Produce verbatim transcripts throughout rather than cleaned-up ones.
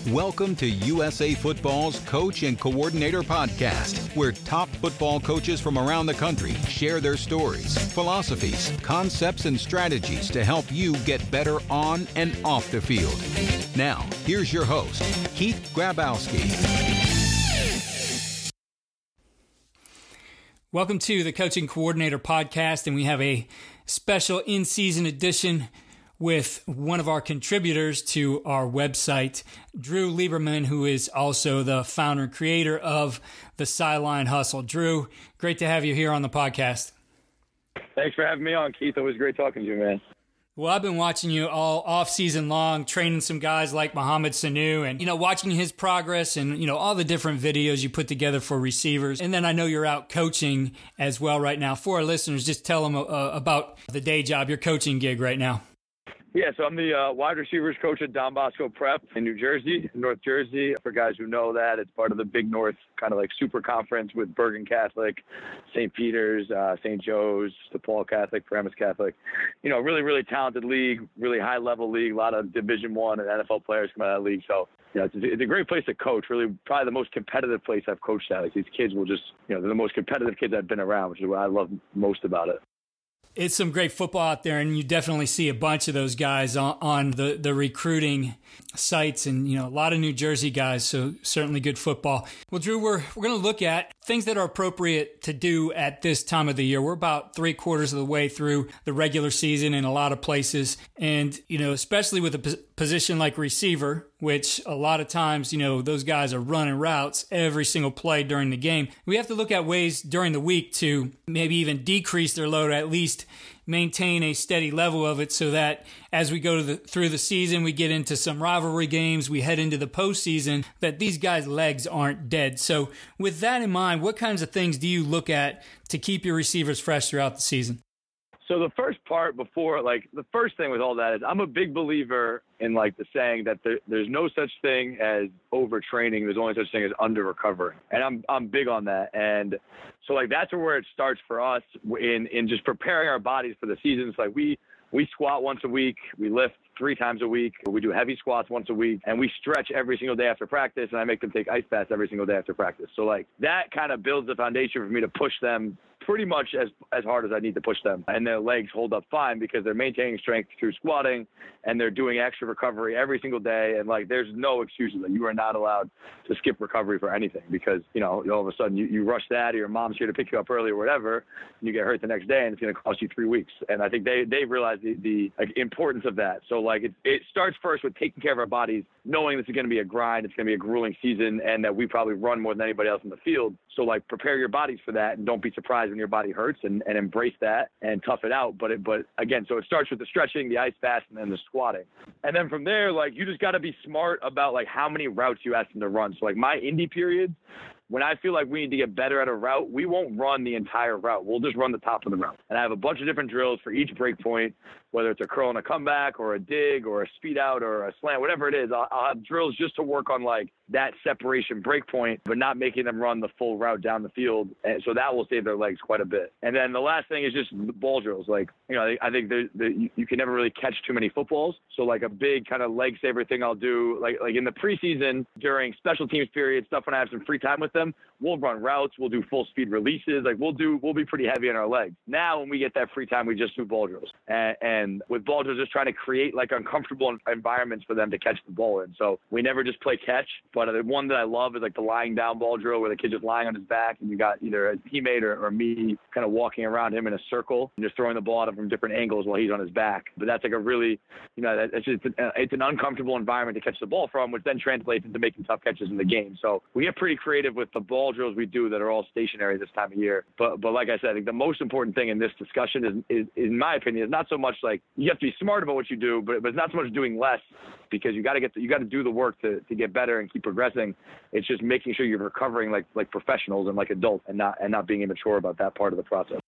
Welcome to U S A Football's Coach and Coordinator Podcast, where top football coaches from around the country share their stories, philosophies, concepts, and strategies to help you get better on and off the field. Now, here's your host, Keith Grabowski. Welcome to the Coaching Coordinator Podcast, and we have a special in-season edition with one of our contributors to our website, Drew Lieberman, who is also the founder and creator of the Sideline Hustle. Drew, great to have you here on the podcast. Thanks for having me on, Keith. Always great talking to you, man. Well, I've been watching you all off season long, training some guys like Mohamed Sanu and, you know, watching his progress and, you know, all the different videos you put together for receivers. And then I know you're out coaching as well right now. For our listeners, just tell them uh, about the day job, your coaching gig right now. Yeah, so I'm the uh, wide receivers coach at Don Bosco Prep in New Jersey, North Jersey. For guys who know that, it's part of the Big North kind of like super conference with Bergen Catholic, Saint Peter's, uh, Saint Joe's, DePaul Catholic, Paramus Catholic. You know, really, really talented league, really high-level league. A lot of Division One and N F L players come out of that league. So, yeah, it's, it's a great place to coach. Really, probably the most competitive place I've coached at. Like, these kids will just, you know, they're the most competitive kids I've been around, which is what I love most about it. It's some great football out there, and you definitely see a bunch of those guys on, on the, the recruiting sites and, you know, a lot of New Jersey guys, so certainly good football. Well, Drew, we're, we're going to look at things that are appropriate to do at this time of the year. We're about three quarters of the way through the regular season in a lot of places, and, you know, especially with a p- position like receiver, which a lot of times, you know, those guys are running routes every single play during the game. We have to look at ways during the week to maybe even decrease their load, or at least maintain a steady level of it, so that as we go to the, through the season, we get into some rivalry games, we head into the postseason, that these guys' legs aren't dead. So with that in mind, what kinds of things do you look at to keep your receivers fresh throughout the season? So the first part before, like, the first thing with all that is I'm a big believer in, like, the saying that there, there's no such thing as overtraining. There's only such thing as under-recovering. And I'm I'm big on that. And so, like, that's where it starts for us in, in just preparing our bodies for the season. It's like we, we squat once a week. We lift three times a week. We do heavy squats once a week, and we stretch every single day after practice, and I make them take ice baths every single day after practice. So, like, that kind of builds the foundation for me to push them pretty much as as hard as I need to push them. And their legs hold up fine because they're maintaining strength through squatting, and they're doing extra recovery every single day. And, like, there's no excuses. Like, you are not allowed to skip recovery for anything because, you know, all of a sudden you, you rush that, or your mom's here to pick you up early or whatever, and you get hurt the next day, and it's going to cost you three weeks. And I think they, they realize the, the like, importance of that. So, like, it, it starts first with taking care of our bodies, knowing this is going to be a grind, it's going to be a grueling season, and that we probably run more than anybody else in the field. So, like, prepare your bodies for that, and don't be surprised when your body hurts, and, and embrace that and tough it out. But, it, but again, so it starts with the stretching, the ice baths, and then the squatting. And then from there, like, you just got to be smart about, like, how many routes you ask them to run. So, like, my indie periods, when I feel like we need to get better at a route, we won't run the entire route. We'll just run the top of the route. And I have a bunch of different drills for each break point, whether it's a curl and a comeback or a dig or a speed out or a slant, whatever it is. I'll, I'll have drills just to work on, like, that separation break point, but not making them run the full route down the field. And so that will save their legs quite a bit. And then the last thing is just ball drills. Like, you know, I think the, the, you, you can never really catch too many footballs. So, like, a big kind of leg saver thing I'll do, like, like in the preseason during special teams period, stuff when I have some free time with them, we'll run routes, we'll do full speed releases. Like, we'll do, we'll be pretty heavy on our legs. Now, when we get that free time, we just do ball drills. And, and with ball drills, just trying to create, like, uncomfortable environments for them to catch the ball in. So we never just play catch. But the one that I love is, like, the lying down ball drill, where the kid's just lying on his back, and you got either a teammate or, or me kind of walking around him in a circle and just throwing the ball at him from different angles while he's on his back. But that's, like, a really, you know, it's just, it's an uncomfortable environment to catch the ball from, which then translates into making tough catches in the game. So we get pretty creative with the ball drills we do that are all stationary this time of year. But but like I said, I think the most important thing in this discussion is, is, in my opinion, is not so much like you have to be smart about what you do, but, but it's not so much doing less, because you got to get the, you got to do the work to, to get better and keep progressing. It's just making sure you're recovering like like professionals and like adults, and not and not being immature about that part of the process.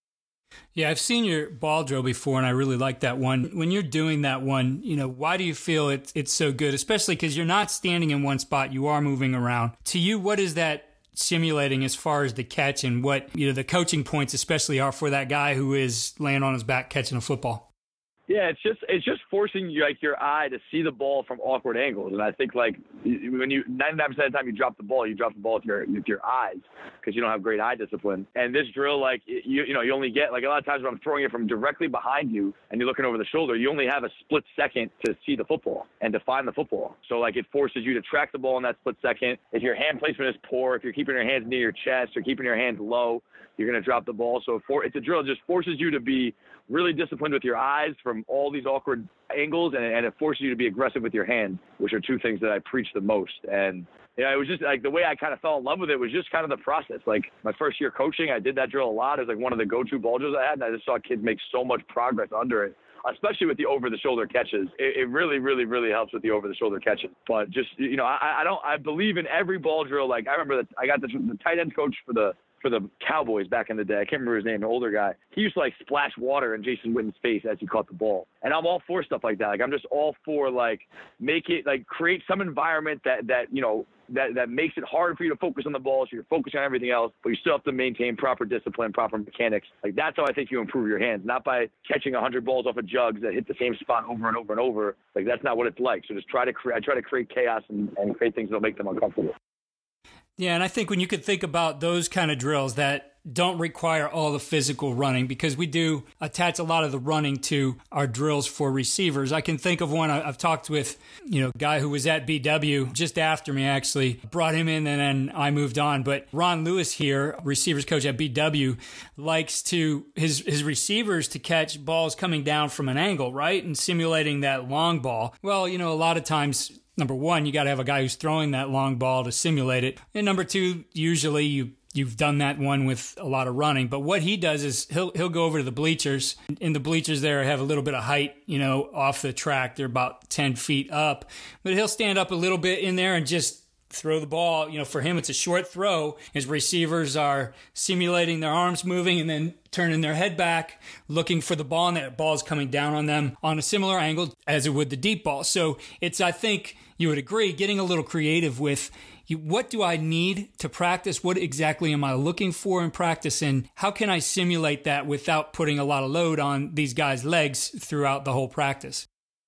Yeah, I've seen your ball drill before, and I really like that one. When you're doing that one, you know, why do you feel it, it's so good? Especially because you're not standing in one spot, you are moving around. To you, what is that simulating as far as the catch, and what, you know, the coaching points especially are for that guy who is laying on his back catching a football? Yeah, it's just it's just forcing you, like your eye to see the ball from awkward angles, and I think like when you ninety-nine percent of the time you drop the ball, you drop the ball with your with your eyes because you don't have great eye discipline. And this drill, like you you know, you only get like a lot of times when I'm throwing it from directly behind you and you're looking over the shoulder, you only have a split second to see the football and to find the football. So like it forces you to track the ball in that split second. If your hand placement is poor, if you're keeping your hands near your chest or keeping your hands low, you're going to drop the ball. So for, it's a drill that just forces you to be really disciplined with your eyes from all these awkward angles, and, and it forces you to be aggressive with your hands, which are two things that I preach the most. And yeah, it was just like the way I kind of fell in love with it was just kind of the process. Like my first year coaching, I did that drill a lot. It was like one of the go-to ball drills I had, and I just saw kids make so much progress under it, especially with the over-the-shoulder catches. It, it really, really, really helps with the over-the-shoulder catches. But just, you know, I, I don't, I believe in every ball drill. Like I remember that I got the, the tight end coach for the for the Cowboys back in the day. I can't remember his name, an older guy. He used to like splash water in Jason Witten's face as he caught the ball. And I'm all for stuff like that. Like I'm just all for like make it like create some environment that, that, you know, that, that makes it hard for you to focus on the ball. So you're focusing on everything else, but you still have to maintain proper discipline, proper mechanics. Like that's how I think you improve your hands, not by catching a hundred balls off of jugs that hit the same spot over and over and over. Like that's not what it's like. So just try to create, I try to create chaos and, and create things that'll make them uncomfortable. Yeah, and I think when you could think about those kind of drills that don't require all the physical running, because we do attach a lot of the running to our drills for receivers. I can think of one I've talked with, you know, a guy who was at B W just after me, actually. Brought him in and then I moved on. But Ron Lewis here, receivers coach at B W, likes to his his receivers to catch balls coming down from an angle, right? And simulating that long ball. Well, you know, a lot of times, number one, you got to have a guy who's throwing that long ball to simulate it. And number two, usually you, you've done that one with a lot of running. But what he does is he'll he'll go over to the bleachers. And the bleachers there have a little bit of height, you know, off the track. They're about ten feet up. But he'll stand up a little bit in there and just throw the ball. You know, for him, it's a short throw. His receivers are simulating their arms moving and then turning their head back, looking for the ball, and that ball's coming down on them on a similar angle as it would the deep ball. So it's, I think you would agree, getting a little creative with you, what do I need to practice? What exactly am I looking for in practice? And how can I simulate that without putting a lot of load on these guys' legs throughout the whole practice?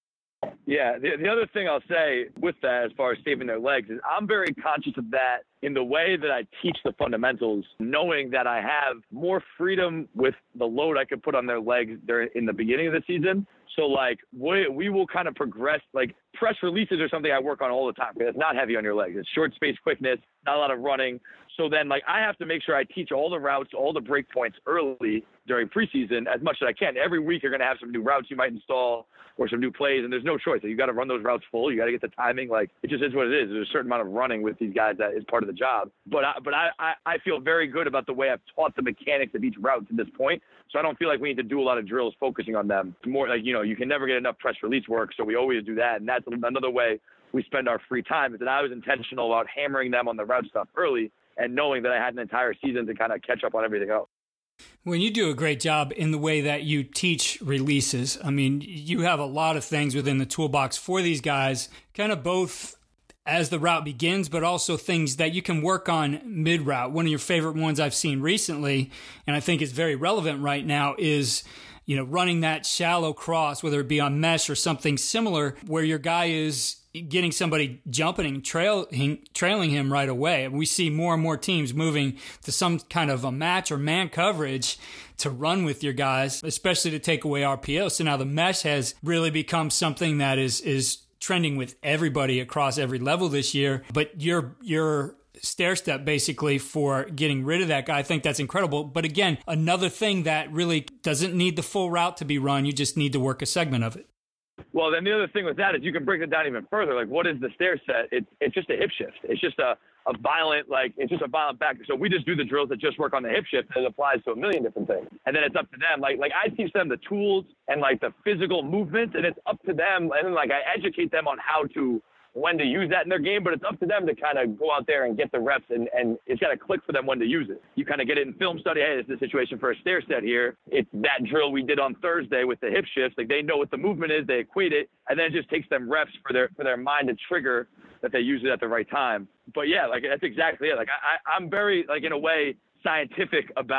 Yeah, the, the other thing I'll say with that as far as saving their legs is I'm very conscious of that in the way that I teach the fundamentals, knowing that I have more freedom with the load I could put on their legs during, in the beginning of the season. So, like, we, we will kind of progress. Like, press releases are something I work on all the time because it's not heavy on your legs. It's short space quickness, not a lot of running. So then, like, I have to make sure I teach all the routes, all the break points early during preseason as much as I can. Every week you're going to have some new routes you might install or some new plays, and there's no choice. You got to run those routes full. You got to get the timing. Like, it just is what it is. There's a certain amount of running with these guys that is part of the job. But I, but I, I, I feel very good about the way I've taught the mechanics of each route to this point. So I don't feel like we need to do a lot of drills focusing on them. It's more like, you know, you can never get enough press release work, so we always do that. And that's another way we spend our free time, is that I was intentional about hammering them on the route stuff early and knowing that I had an entire season to kind of catch up on everything else. When you do a great job in the way that you teach releases, I mean, you have a lot of things within the toolbox for these guys, kind of both as the route begins, but also things that you can work on mid-route. One of your favorite ones I've seen recently, and I think is very relevant right now, is, you know, running that shallow cross, whether it be on mesh or something similar, where your guy is getting somebody jumping and trailing, trailing him right away. We see more and more teams moving to some kind of a match or man coverage to run with your guys, especially to take away R P O. So now the mesh has really become something that is is trending with everybody across every level this year. But your your stair step basically for getting rid of that guy, I think that's incredible. But again, another thing that really doesn't need the full route to be run. You just need to work a segment of it. Well, then the other thing with that is you can break it down even further. Like, what is the stair set? It's it's just a hip shift. It's just a, a violent, like, it's just a violent back. So we just do the drills that just work on the hip shift, and it applies to a million different things. And then it's up to them. Like, like I teach them the tools and, like, the physical movement, and it's up to them. And then, like, I educate them on how to, when to use that in their game, but it's up to them to kind of go out there and get the reps, and, and it's got to click for them when to use it. You kind of get it in film study. Hey, this is a situation for a stair set here. It's that drill we did on Thursday with the hip shifts. Like, they know what the movement is, they equate it, and then it just takes them reps for their for their mind to trigger that they use it at the right time. But yeah, like, that's exactly it. Like, I, I'm very, like, in a way, scientific about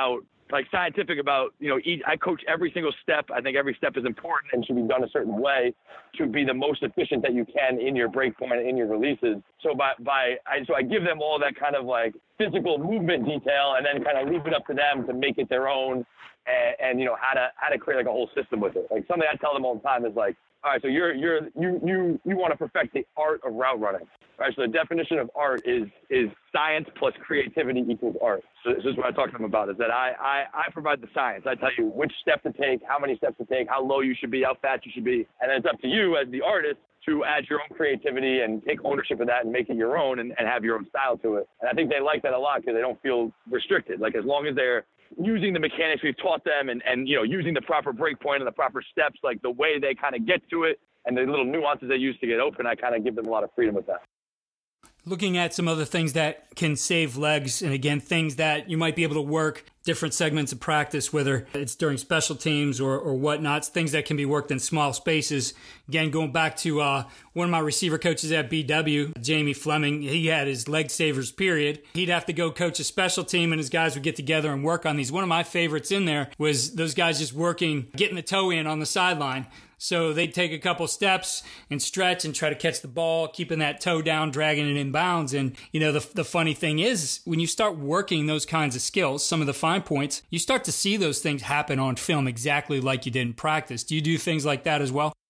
like scientific about, you know, each, I coach every single step. I think every step is important and should be done a certain way to be the most efficient that you can in your break point and in your releases. So by, by I, so I give them all that kind of like physical movement detail and then kind of leave it up to them to make it their own and, and you know, how to, how to create like a whole system with it. Like something I tell them all the time is like, all right, so you're, you're, you, you, you want to perfect the art of route running. All right, so the definition of art is is science plus creativity equals art. So this is what I talk to them about, is that I, I, I provide the science. I tell you which step to take, how many steps to take, how low you should be, how fast you should be. And then it's up to you as the artist to add your own creativity and take ownership of that and make it your own and, and have your own style to it. And I think they like that a lot because they don't feel restricted. Like as long as they're using the mechanics we've taught them and, and, you know, using the proper break point and the proper steps, like the way they kind of get to it and the little nuances they use to get open, I kind of give them a lot of freedom with that. Looking at some other things that can save legs, and again, things that you might be able to work different segments of practice, whether it's during special teams or, or whatnot, things that can be worked in small spaces. Again, going back to uh, one of my receiver coaches at B W, Jamie Fleming, he had his leg savers period. He'd have to go coach a special team and his guys would get together and work on these. One of my favorites in there was those guys just working, getting the toe in on the sideline. So they'd take a couple steps and stretch and try to catch the ball, keeping that toe down, dragging it in bounds. And, you know, the the funny thing is when you start working those kinds of skills, some of the fine points, you start to see those things happen on film exactly like you did in practice. Do you do things like that as well?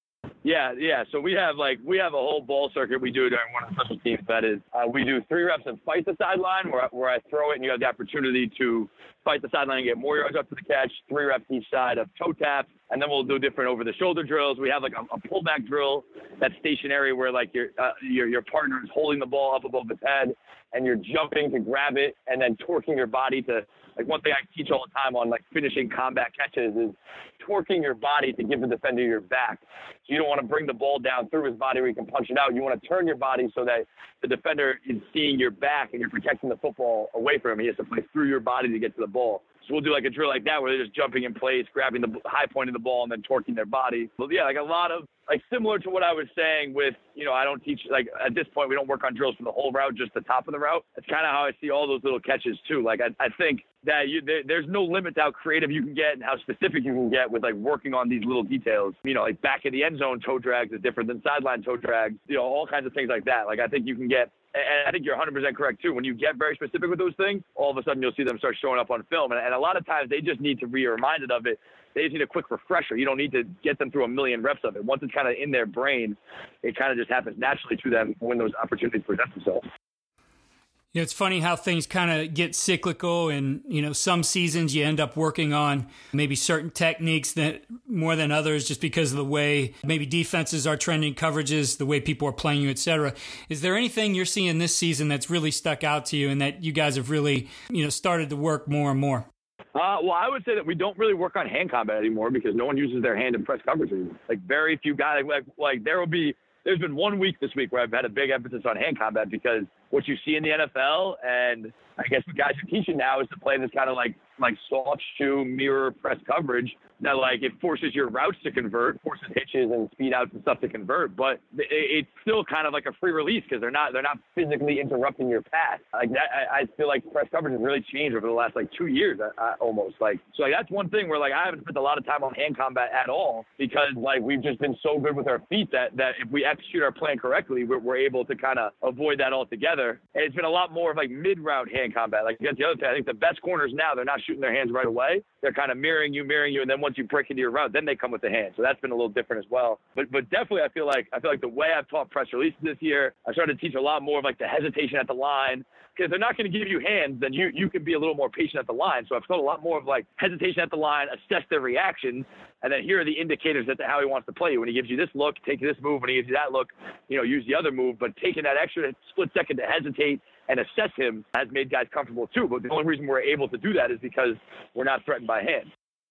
Yeah, yeah. So we have like we have a whole ball circuit we do during one of the special teams. That is, uh, we do three reps of fight the sideline, where where I throw it and you have the opportunity to fight the sideline and get more yards up to the catch. Three reps each side of toe tap, and then we'll do different over the shoulder drills. We have like a, a pullback drill that's stationary, where like your uh, your your partner is holding the ball up above his head, and you're jumping to grab it, and then torquing your body to. Like one thing I teach all the time on like finishing combat catches is torquing your body to give the defender your back. So you don't want to bring the ball down through his body where you can punch it out. You want to turn your body so that the defender is seeing your back and you're protecting the football away from him. He has to play through your body to get to the ball. So we'll do like a drill like that where they're just jumping in place, grabbing the high point of the ball and then torquing their body. But yeah, like a lot of, like similar to what I was saying with, you know, I don't teach, like at this point, we don't work on drills for the whole route, just the top of the route. That's kind of how I see all those little catches too. Like I, I think that you, there, there's no limit to how creative you can get and how specific you can get with like working on these little details. You know, like back in the end zone toe drags is different than sideline toe drags, you know, all kinds of things like that. Like I think you can get, and I think you're one hundred percent correct too. When you get very specific with those things, all of a sudden you'll see them start showing up on film. And, and a lot of times they just need to be reminded of it. They just need a quick refresher. You don't need to get them through a million reps of it. Once it's kind of in their brain, it kind of just happens naturally to them when those opportunities present themselves. You know, it's funny how things kind of get cyclical, and, you know, some seasons you end up working on maybe certain techniques that more than others just because of the way maybe defenses are trending, coverages, the way people are playing you, et cetera. Is there anything you're seeing this season that's really stuck out to you and that you guys have really, you know, started to work more and more? Uh, well, I would say that we don't really work on hand combat anymore because no one uses their hand in press coverage anymore. Like very few guys, like, like there will be, there's been one week this week where I've had a big emphasis on hand combat because what you see in the N F L and I guess what guys are teaching now is to play this kind of like like soft shoe mirror press coverage that like it forces your routes to convert, forces hitches and speed outs and stuff to convert, but it, it's still kind of like a free release because they're not they're not physically interrupting your pass. Like that, I, I feel like press coverage has really changed over the last like two years uh, almost. Like so, like that's one thing where like I haven't spent a lot of time on hand combat at all because like we've just been so good with our feet that that if we execute our plan correctly, we're, we're able to kind of avoid that altogether. And it's been a lot more of like mid-route hand combat. Like that's the other thing. I think the best corners now, they're not shooting their hands right away. They're kind of mirroring you, mirroring you, and then once you break into your route, then they come with the hand. So that's been a little different as well. But but definitely, I feel like I feel like the way I've taught press releases this year, I started to teach a lot more of like the hesitation at the line. Because they're not going to give you hands, then you, you can be a little more patient at the line. So I've taught a lot more of like hesitation at the line, assess their reactions, and then here are the indicators as to how he wants to play you. When he gives you this look, take this move. When he gives you that look, you know, use the other move. But taking that extra split second to hesitate and assess him has made guys comfortable too. But the only reason we're able to do that is because we're not threatened by hand.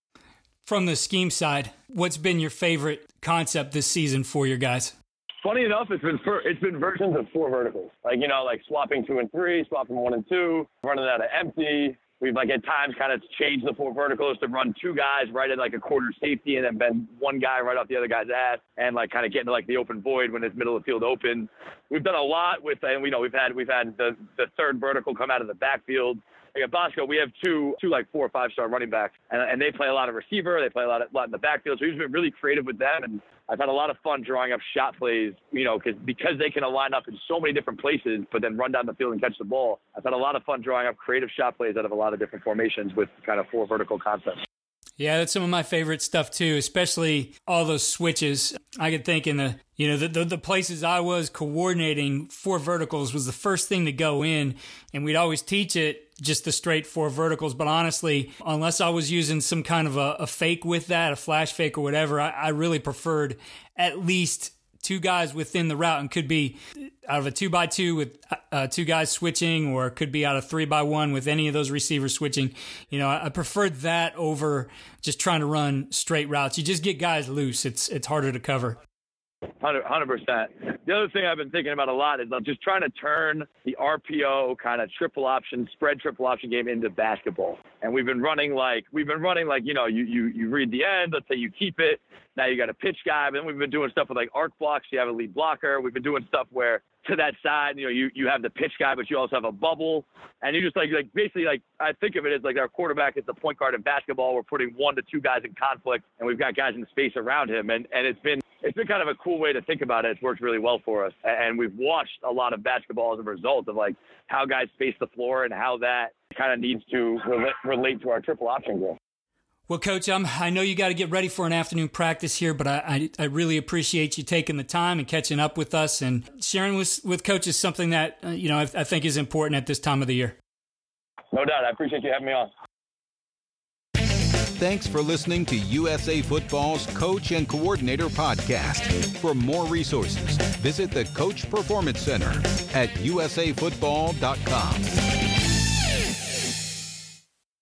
From the scheme side, what's been your favorite concept this season for your guys? Funny enough, it's been it's been versions of four verticals. Like, you know, like swapping two and three, swapping one and two, running out of empty. We've like at times kind of changed the four verticals to run two guys right at like a quarter safety and then bend one guy right off the other guy's ass and like kind of get into like the open void when it's middle of the field open. We've done a lot with, and we know we've had we've had the, the third vertical come out of the backfield. Like at Bosco, we have two, two like four or five star running backs, and, and they play a lot of receiver. They play a lot, of, a lot in the backfield. So we've been really creative with them, and I've had a lot of fun drawing up shot plays. You know, because because they can line up in so many different places, but then run down the field and catch the ball. I've had a lot of fun drawing up creative shot plays out of a lot of different formations with kind of four vertical concepts. Yeah, that's some of my favorite stuff too, especially all those switches. I could think in the, you know, the, the, the places I was coordinating, four verticals was the first thing to go in, and we'd always teach it just the straight four verticals. But honestly, unless I was using some kind of a, a fake with that, a flash fake or whatever, I, I really preferred at least two guys within the route, and could be out of a two by two with uh, two guys switching, or it could be out of three by one with any of those receivers switching. You know, I, I preferred that over just trying to run straight routes. You just get guys loose. It's it's harder to cover. one hundred percent. The other thing I've been thinking about a lot is I'm just trying to turn the R P O kind of triple option, spread triple option game into basketball. And we've been running like, we've been running like, you know, you, you, you read the end, let's say you keep it. Now you got a pitch guy, but then we've been doing stuff with like arc blocks. You have a lead blocker. We've been doing stuff where to that side, you know, you, you have the pitch guy, but you also have a bubble. And you just like, like basically like, I think of it as like our quarterback is the point guard in basketball. We're putting one to two guys in conflict, and we've got guys in space around him. And, and it's been, it's been kind of a cool way to think about it. It's worked really well for us. And we've watched a lot of basketball as a result of like how guys space the floor and how that kind of needs to relate, relate to our triple option game. Well, Coach, I'm, I know you got to get ready for an afternoon practice here, but I, I, I really appreciate you taking the time and catching up with us, and sharing with, with Coach is something that, uh, you know, I, I think is important at this time of the year. No doubt. I appreciate you having me on. Thanks for listening to U S A Football's Coach and Coordinator Podcast. For more resources, visit the Coach Performance Center at U S A football dot com.